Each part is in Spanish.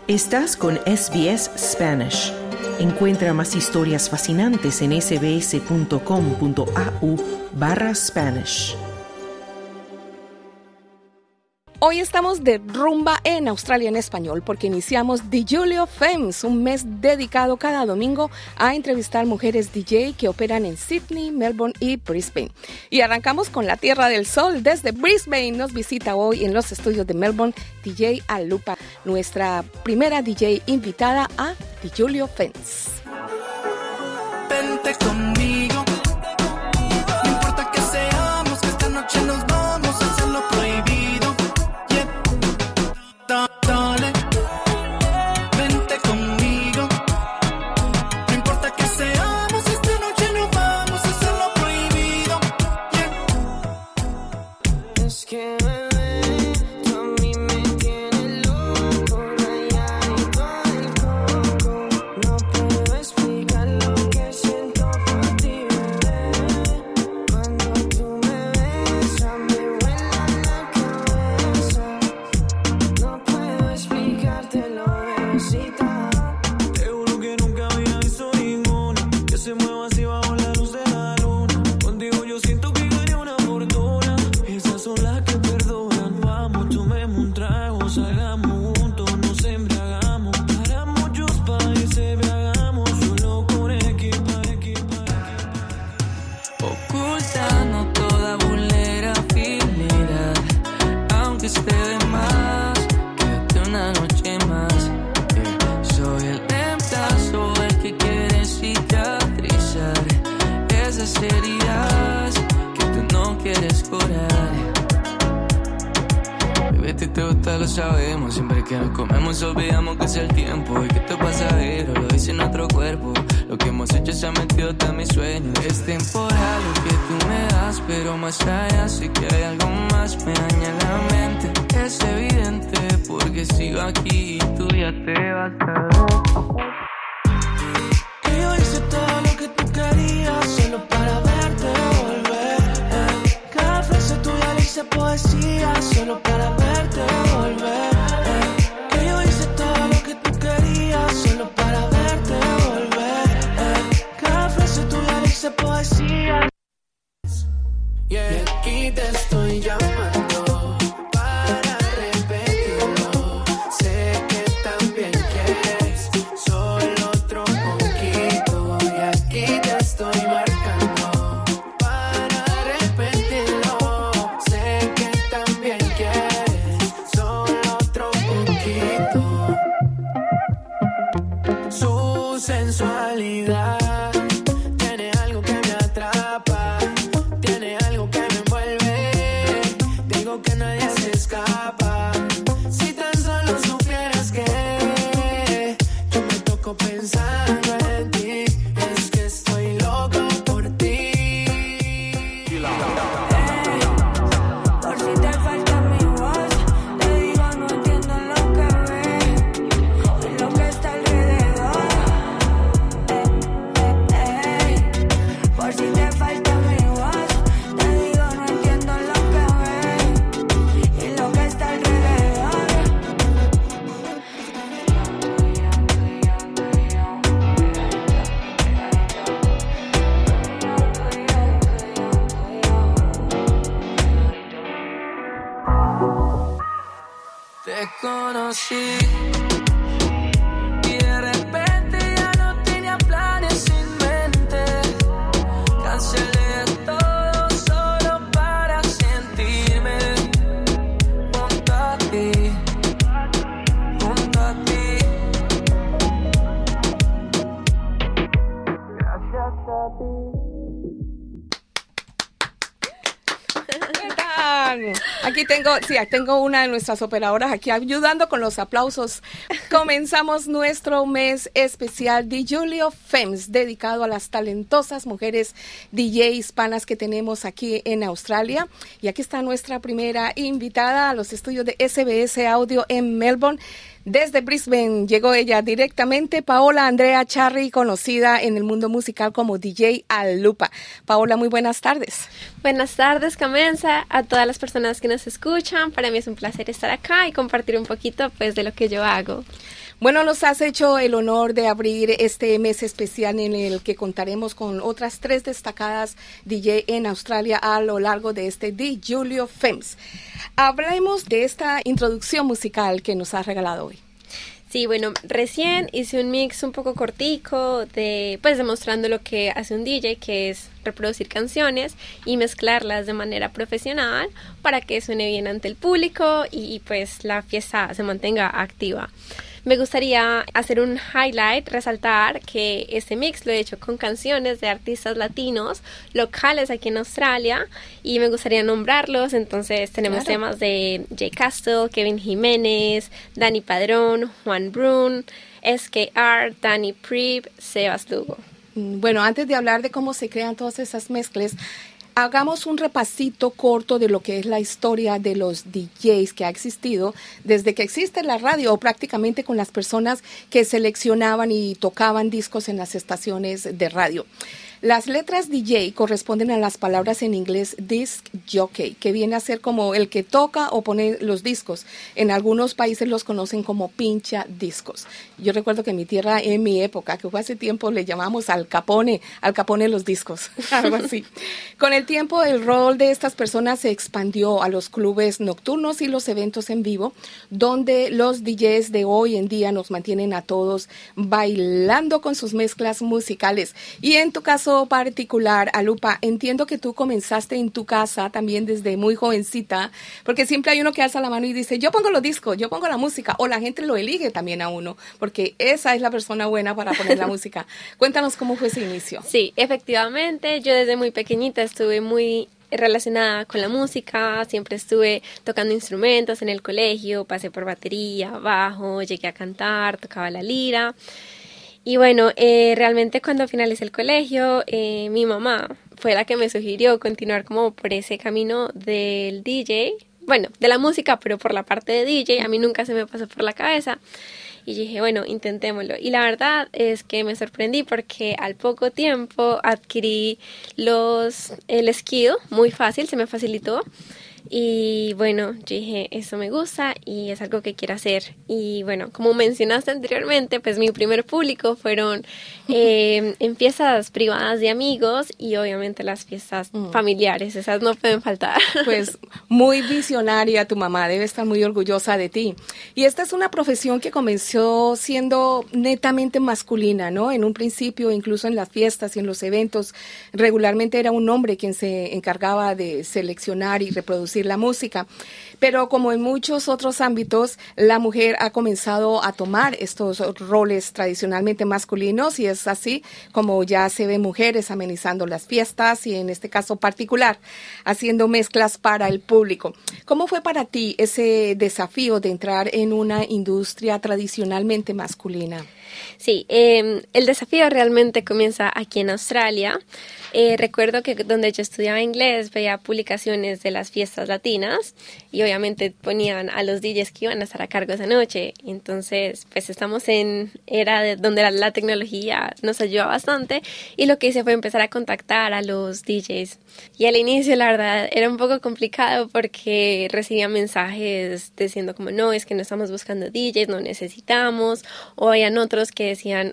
Estás con SBS Spanish. Encuentra más historias fascinantes en sbs.com.au/Spanish. Hoy estamos de rumba en Australia en español porque iniciamos The Julio Femmes, un mes dedicado cada domingo a entrevistar mujeres DJ que operan en Sydney, Melbourne y Brisbane. Y arrancamos con la Tierra del Sol. Desde Brisbane nos visita hoy en los estudios de Melbourne DJ Alupa, nuestra primera DJ invitada a The Julio Femmes. Vente conmigo, no importa que seamos, que esta noche nos vamos a hacer lo prohibido. Dale, vente conmigo, no importa que seamos, esta noche nos vamos a hacer lo prohibido. Es que bebé, tú a mí me tienes loco, rayadito del coco. No puedo explicar lo que siento por ti, bebé. Cuando tú me besas, me vuela la cabeza. No puedo explicártelo, bebecita. Te juro que nunca había visto ninguna que se mueva así bajo la luz de la luna. Contigo yo siento que gané una fortuna. Esas son las que perdonan. Vamos, tomemos un trago, salgamos juntos, nos embriagamos. Para muchos países viajamos, solo con equipa. Ocultando toda vulnerabilidad, aunque esté de más, quédate una noche más. Soy el reemplazo, el que quiere cicatrizar esas heridas que tú no quieres curar. Bebé, te gusta, lo sabemos. Siempre que nos comemos olvidamos que es el tiempo y que esto es pasajero, lo dice nuestro cuerpo. Lo que hemos hecho se ha metido hasta mis sueños. Es temporal lo que tú me das, pero más allá sé que hay algo más. Me daña la mente, es evidente, porque sigo aquí y tú ya te vas a ver. Que yo hice todo lo que tú querías solo para verte volver. Cada frase tuya le hice poesía solo para verte volver. Que yo hice todo lo que tú querías solo para verte volver. Cada frase tuya le hice poesía. Y aquí te estoy llamando para repetirlo. Sé que también quieres solo otro poquito. Y aquí te estoy marcando para repetirlo. Sé que también quieres solo otro poquito. Su sensualidad tiene algo que me atrapa. Tiene algo que me envuelve. Digo que nadie se escapa. Si tan solo supieras que yo me toco pensando en ti. Es que estoy loco por ti. Por si te falta mi voz, te digo no entiendo lo que ves y lo que está alrededor. Por si te falta mi voz, te digo no entiendo lo que ves y lo que está alrededor. Te conocí y de repente ya no tenía planes en mente. Cancelé todo solo para sentirme junto a ti, junto a ti. Gracias a ti. ¿Qué tal? Aquí tengo una de nuestras operadoras aquí ayudando con los aplausos. Comenzamos nuestro mes especial de Julio Femmes, dedicado a las talentosas mujeres DJ hispanas que tenemos aquí en Australia. Y aquí está nuestra primera invitada a los estudios de SBS Audio en Melbourne. Desde Brisbane llegó ella directamente, Paola Andrea Charri, conocida en el mundo musical como DJ Alupa. Paola, muy buenas tardes. Buenas tardes, Carmenza, a todas las personas que nos escuchan. Para mí es un placer estar acá y compartir un poquito pues de lo que yo hago. Bueno, nos has hecho el honor de abrir este mes especial en el que contaremos con otras 3 destacadas DJ en Australia a lo largo de este The Julio Fems. Hablemos de esta introducción musical que nos has regalado hoy. Sí, bueno, recién hice un mix un poco cortico pues demostrando lo que hace un DJ, que es reproducir canciones y mezclarlas de manera profesional para que suene bien ante el público y pues la fiesta se mantenga activa. Me gustaría hacer un highlight, resaltar que este mix lo he hecho con canciones de artistas latinos locales aquí en Australia y me gustaría nombrarlos. Entonces tenemos temas de Jay Castle, Kevin Jiménez, Dani Padrón, Juan Brun, SKR, Danny Prieb, Sebas Lugo. Bueno, antes de hablar de cómo se crean todas esas mezclas, hagamos un repasito corto de lo que es la historia de los DJs que ha existido desde que existe la radio, o prácticamente con las personas que seleccionaban y tocaban discos en las estaciones de radio. Las letras DJ corresponden a las palabras en inglés disc jockey, que viene a ser como el que toca o pone los discos. En algunos países los conocen como pincha discos. Yo recuerdo que en mi tierra, en mi época, que fue hace tiempo, le llamamos al capone los discos, algo así. Con el tiempo, el rol de estas personas se expandió a los clubes nocturnos y los eventos en vivo, donde los DJs de hoy en día nos mantienen a todos bailando con sus mezclas musicales. Y en tu caso particular, Alupa, entiendo que tú comenzaste en tu casa también desde muy jovencita, porque siempre hay uno que alza la mano y dice, yo pongo los discos, yo pongo la música, o la gente lo elige también a uno, porque esa es la persona buena para poner la música. Cuéntanos cómo fue ese inicio. Sí, efectivamente, yo desde muy pequeñita estuve muy relacionada con la música, siempre estuve tocando instrumentos en el colegio, pasé por batería, bajo, llegué a cantar, tocaba la lira. Y bueno, realmente cuando finalicé el colegio, mi mamá fue la que me sugirió continuar como por ese camino del DJ, bueno, de la música, pero por la parte de DJ, a mí nunca se me pasó por la cabeza. Y dije, bueno, intentémoslo. Y la verdad es que me sorprendí porque al poco tiempo adquirí el skill, muy fácil, se me facilitó. Y bueno, yo dije, eso me gusta y es algo que quiero hacer. Y bueno, como mencionaste anteriormente, pues mi primer público fueron en fiestas privadas de amigos y obviamente las fiestas familiares, esas no pueden faltar. Pues muy visionaria tu mamá, debe estar muy orgullosa de ti. Y esta es una profesión que comenzó siendo netamente masculina, ¿no? En un principio, incluso en las fiestas y en los eventos, regularmente era un hombre quien se encargaba de seleccionar y reproducir la música, pero como en muchos otros ámbitos, la mujer ha comenzado a tomar estos roles tradicionalmente masculinos y es así como ya se ven mujeres amenizando las fiestas y en este caso particular, haciendo mezclas para el público. ¿Cómo fue para ti ese desafío de entrar en una industria tradicionalmente masculina? Sí, el desafío realmente comienza aquí en Australia. Recuerdo que donde yo estudiaba inglés veía publicaciones de las fiestas latinas y obviamente ponían a los DJs que iban a estar a cargo esa noche. Entonces, pues estamos en era donde la tecnología nos ayuda bastante y lo que hice fue empezar a contactar a los DJs. Y al inicio, la verdad, era un poco complicado porque recibía mensajes diciendo como, no, es que no estamos buscando DJs, no necesitamos, o habían otros que decían,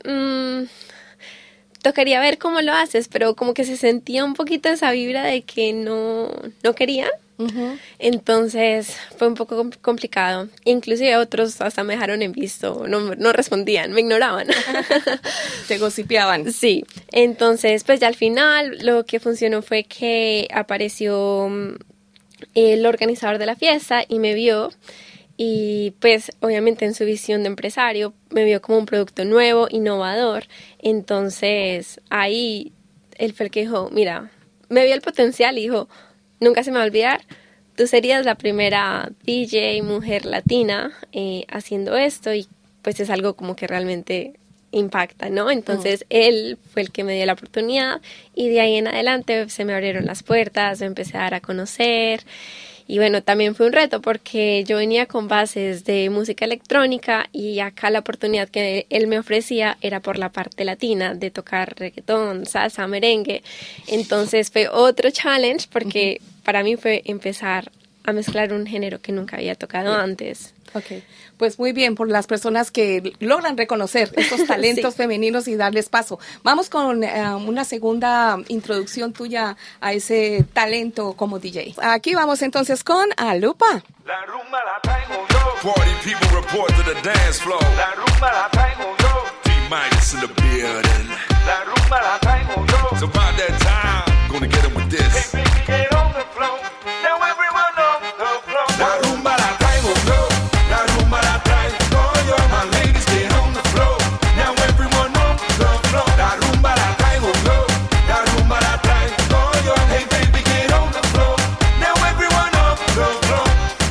tocaría ver cómo lo haces, pero como que se sentía un poquito esa vibra de que no querían. Uh-huh. Entonces fue un poco complicado. Inclusive otros hasta me dejaron en visto, no respondían, me ignoraban. Te gossipeaban. Sí, entonces pues ya al final lo que funcionó fue que apareció el organizador de la fiesta y me vio. Y pues obviamente en su visión de empresario me vio como un producto nuevo, innovador. Entonces ahí él fue el que dijo, mira, me vio el potencial y dijo, nunca se me va a olvidar, tú serías la primera DJ mujer latina haciendo esto y pues es algo como que realmente impacta, ¿no? Entonces él fue el que me dio la oportunidad y de ahí en adelante se me abrieron las puertas, me empecé a dar a conocer. Y bueno, también fue un reto porque yo venía con bases de música electrónica y acá la oportunidad que él me ofrecía era por la parte latina, de tocar reggaetón, salsa, merengue. Entonces fue otro challenge porque para mí fue empezar a mezclar un género que nunca había tocado antes. Ok, pues muy bien, por las personas que logran reconocer estos talentos Sí. femeninos y darles paso. Vamos con una segunda introducción tuya a ese talento como DJ. Aquí vamos entonces con Alupa. La rumba la traigo yo. Party people report to the dance floor. La rumba la traigo yo. T-Minus in the building. La rumba la traigo yo. So about that time, gonna get 'em with this. Hey, baby, get on the floor. Now everyone on the floor. La rumba la traigo yo. La rumba la traigo yo. My ladies get on the floor. Now everyone on the floor. La rumba la traigo yo. La rumba la traigo yo. Hey baby, get on the floor. Now everyone on the floor.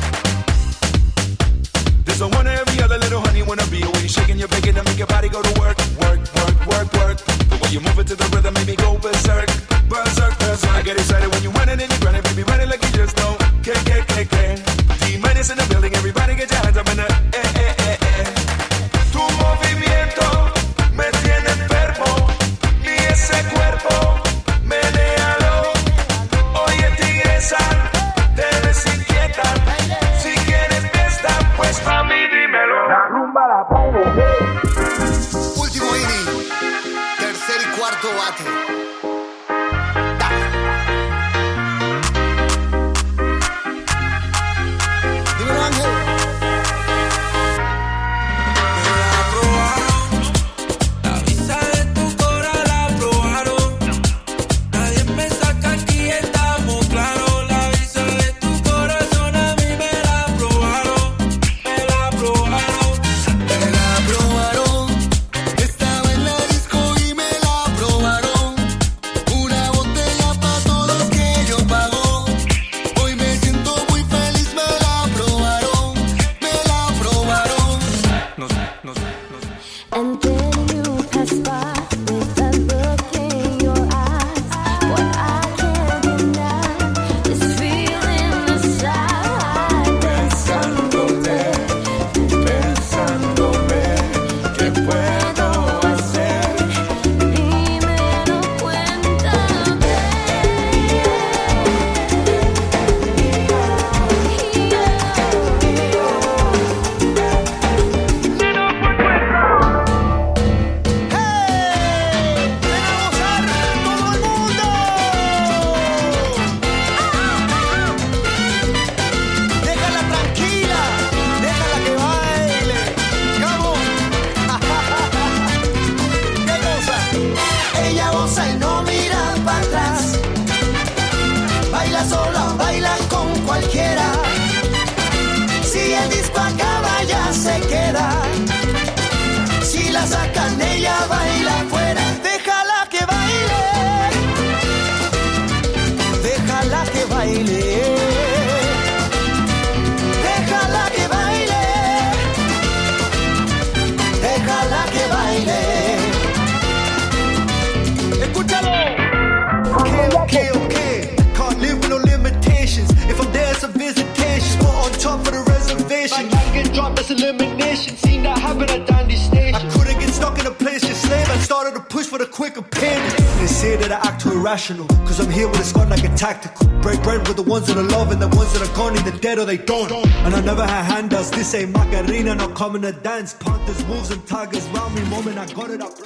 There's a one every other little honey wanna be away. Shaking your bacon and make your body go to work, work, work, work, work. The way you move it to the rhythm make me go berserk, berserk, berserk. I get excited when you running and you running, baby, running like you just don't care, care, care, care. D-Minus in the building, everybody get your hands up in the eh. Tu movimiento me tiene enfermo y ese cuerpo menéalo. Oye, tigresa, te ves inquieta. Si quieres fiesta, pues mami, dímelo. La rumba la traigo yo. Último inning, tercer y cuarto bate. Dímelo, Ángel. La probaron, la visa de tu cora la probaron. Nadie me saca aquí, estamos claros. La visa de tu corazón a mí me la probaron, me la probaron. Me la probaron. Estaba en la disco y me la probaron. Una botella para todos que yo pago. Hoy me siento muy feliz, me la probaron. Me la probaron. Until you pass by with that look in your eyes, what I can't deny is feeling inside. Pensándome, ¿qué puedo hacer? Dímelo, cuéntame. Déjala tranquila, déjala que baile. Vamos. ¿Qué cosa? Ella goza y no mira para atrás. Baila sola, baila con cualquiera. Si el disco acaba ya se queda. Si la sacan ella baila afuera. Déjala que baile. Déjala que baile. Déjala que baile. Déjala que baile. Escúchalo. Okay. Can't live with no limitations. If I'm there, it's a visitation. Put on top of the reservation. I get dropped, that's elimination. Seen that happen at Dandy Station. I couldn't get stuck in a place just slave. I started to push for the quicker payment. They say that I act too irrational. Cause I'm here with a squad like a tactical. Break bread with the ones that I love and the ones that are gone, either dead or they don't. And I never had handouts. This ain't Macarena, not coming to dance. Panthers, wolves, and tigers round me. Moment I got it up.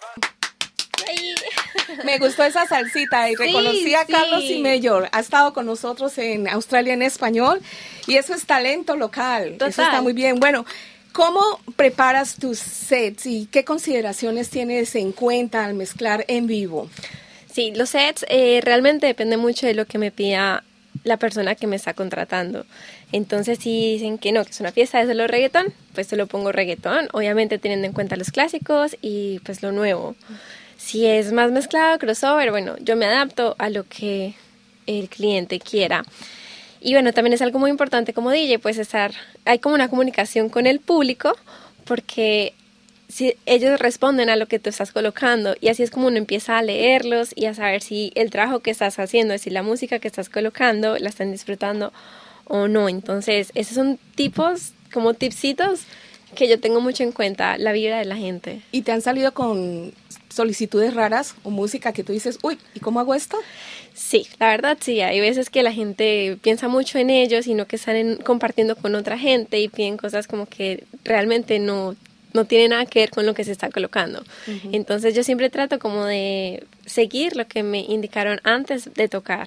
Me gustó esa salsita y reconocí a sí. Carlos Simeyor. Ha estado con nosotros en Australia en español y eso es talento local. Total. Eso está muy bien. Bueno, ¿cómo preparas tus sets y qué consideraciones tienes en cuenta al mezclar en vivo? Sí, los sets realmente depende mucho de lo que me pida la persona que me está contratando. Entonces, si dicen que no, que es una fiesta de solo reggaetón, pues solo pongo reggaetón, obviamente teniendo en cuenta los clásicos y pues lo nuevo. Si es más mezclado, crossover, bueno, yo me adapto a lo que el cliente quiera. Y bueno, también es algo muy importante como DJ, pues hay como una comunicación con el público, porque si ellos responden a lo que tú estás colocando, y así es como uno empieza a leerlos y a saber si el trabajo que estás haciendo, si la música que estás colocando la están disfrutando o no. Entonces, esos son como tipsitos que yo tengo mucho en cuenta, la vibra de la gente. ¿Y te han salido con solicitudes raras o música que tú dices, uy, ¿y cómo hago esto? Sí, la verdad sí, hay veces que la gente piensa mucho en ellos, sino que están compartiendo con otra gente y piden cosas como que realmente no tiene nada que ver con lo que se está colocando. Entonces yo siempre trato como de seguir lo que me indicaron antes de tocar.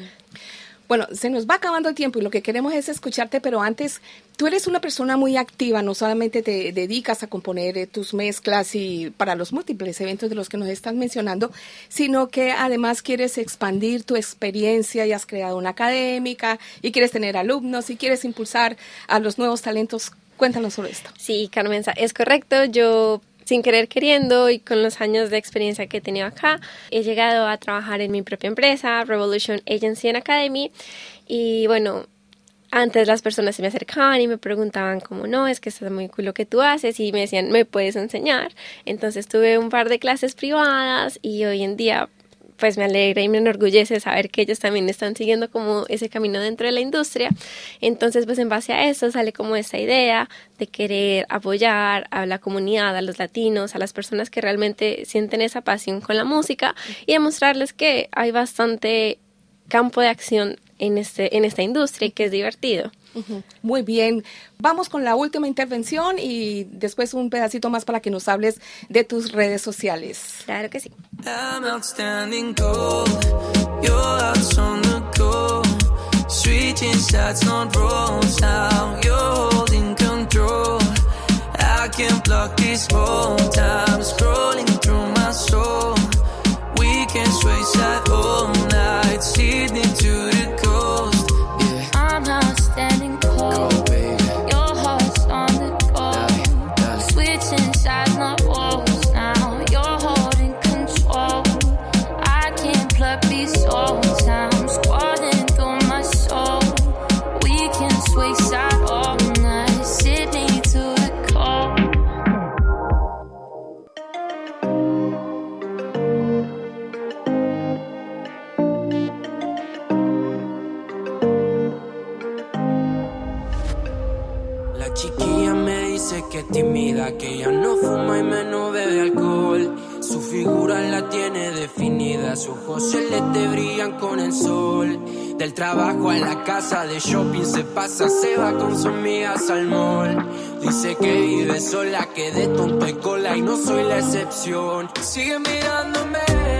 Bueno, se nos va acabando el tiempo y lo que queremos es escucharte, pero antes, tú eres una persona muy activa, no solamente te dedicas a componer tus mezclas y para los múltiples eventos de los que nos estás mencionando, sino que además quieres expandir tu experiencia y has creado una académica y quieres tener alumnos y quieres impulsar a los nuevos talentos. Cuéntanos sobre esto. Sí, Carmenza, es correcto. Yo, sin querer queriendo y con los años de experiencia que he tenido acá, he llegado a trabajar en mi propia empresa, Revolution Agency and Academy. Y bueno, antes las personas se me acercaban y me preguntaban como, no, es que está muy cool lo que tú haces, y me decían, ¿me puedes enseñar? Entonces tuve un par de clases privadas y hoy en día pues me alegra y me enorgullece saber que ellos también están siguiendo como ese camino dentro de la industria. Entonces, pues en base a eso sale como esa idea de querer apoyar a la comunidad, a los latinos, a las personas que realmente sienten esa pasión con la música, y demostrarles que hay bastante campo de acción en esta industria y que es divertido. Muy bien, vamos con la última intervención y después un pedacito más para que nos hables de tus redes sociales. Claro que sí. I'm outstanding cold. Your heart's on the go. Switching sides, not roles. How you're holding control. I can't block this whole time. Scrolling through my soul. We can sway side all night. Sydney to the coast. Yeah. I'm outstanding cold. Your heart's on the go. Switching sides, not walls. Now you're holding control. I can't pluck these souls. I'm scrolling through my soul. We can sway side all night. Sydney to the coast. La chiquilla me dice que es tímida, que ella no fuma y menos bebe alcohol. Su figura la tiene definida, sus ojos celestes brillan con el sol. Del trabajo a la casa, de shopping se pasa, se va con sus amigas al mall. Dice que vive sola, que de tonto y cola y no soy la excepción. Sigue mirándome.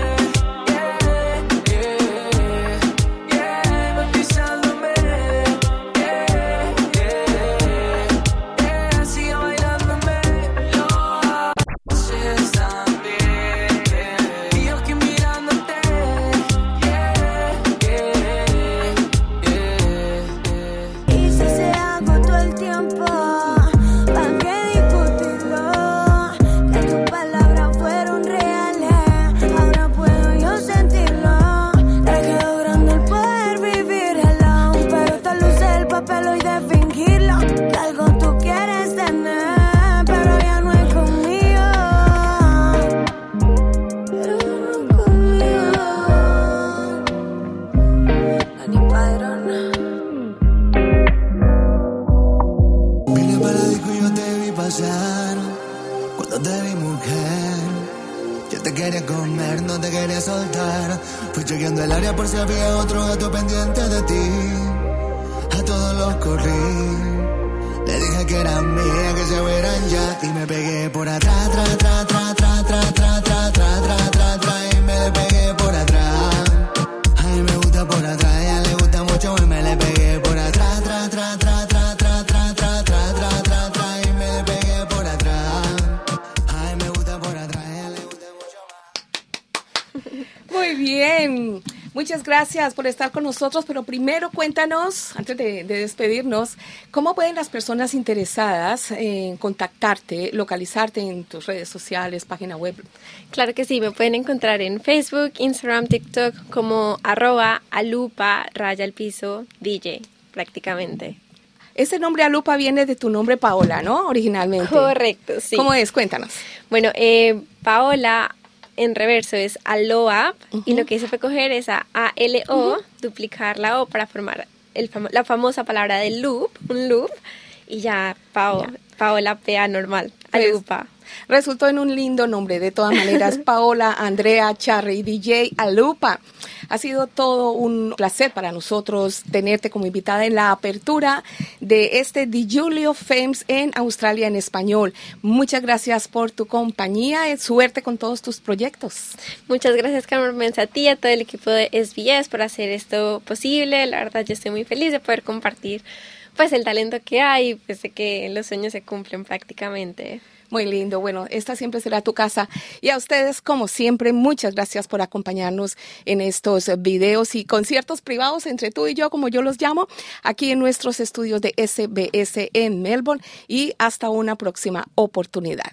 Y si se agotó el tiempo, ¿para qué discutirlo? Que tus palabras fueron reales, ahora puedo yo sentirlo. Te quedó grande el poder vivir alone, pero esta luz es el papel hoy de fingirlo. Que algo tú quieres tener, pero ya no es conmigo. Pero ya no es conmigo. Dani Padrón. Vine para la disco y yo te vi pasar. Cuando te vi, mujer, yo te quería comer, no te quería soltar. Fui chequeando el área por si había otro gato pendiente de ti. A todos los corrí. Le dije que eran mías, que se fueran ya. Y me pegué por atrás, tra, tra, tra, tra, tra, tra, tra, tra, tra, tra, tra, y me le pegué por atrás. A mí me gusta por atrás, a ella le gusta mucho y me le pegué por atrás, tra, tra, tra, tra, tra, tra, tra, tra, tra, tra, tra, y me le pegué por atrás. A mí me gusta por atrás, a ella le gusta mucho más. Muy bien, muchas gracias por estar con nosotros, pero primero cuéntanos, antes de despedirnos, ¿cómo pueden las personas interesadas en contactarte, localizarte en tus redes sociales, página web? Claro que sí, me pueden encontrar en Facebook, Instagram, TikTok como @alupa_DJ prácticamente. Ese nombre Alupa viene de tu nombre Paola, ¿no? Originalmente. Correcto, sí. ¿Cómo es? Cuéntanos. Bueno, Paola en reverso es Aloap, y lo que hice fue coger esa ALO, duplicar la O para formar la famosa palabra de loop, un loop, y ya Paola PA normal, Alupa. Resultó en un lindo nombre, de todas maneras, Paola Andrea Charri, DJ Alupa. Ha sido todo un placer para nosotros tenerte como invitada en la apertura de este DiGiulio Fames en Australia en español. Muchas gracias por tu compañía y suerte con todos tus proyectos. Muchas gracias, Carmen, a ti y a todo el equipo de SBS por hacer esto posible. La verdad, yo estoy muy feliz de poder compartir pues el talento que hay, pues de que los sueños se cumplen prácticamente. Muy lindo. Bueno, esta siempre será tu casa. Y a ustedes, como siempre, muchas gracias por acompañarnos en estos videos y conciertos privados entre tú y yo, como yo los llamo, aquí en nuestros estudios de SBS en Melbourne. Y hasta una próxima oportunidad.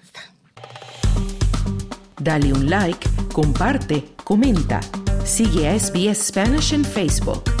Dale un like, comparte, comenta. Sigue a SBS Spanish en Facebook.